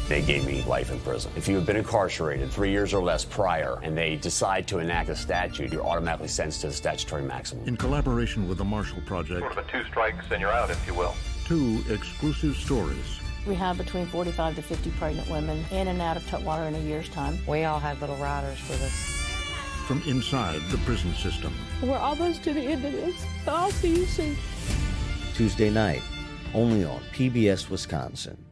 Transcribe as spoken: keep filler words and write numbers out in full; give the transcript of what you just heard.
They gave me life in prison. If you have been incarcerated three years or less prior and they decide to enact a statute, you're automatically sentenced to the statutory maximum. In collaboration with the Marshall Project, sort of a two strikes and you're out, if you will. Two exclusive stories. We have between forty-five to fifty pregnant women in and out of Tutwiler in a year's time. We all have little riders with us. From inside the prison system. We're almost to the end of this. I'll see you soon. Tuesday night, only on P B S Wisconsin.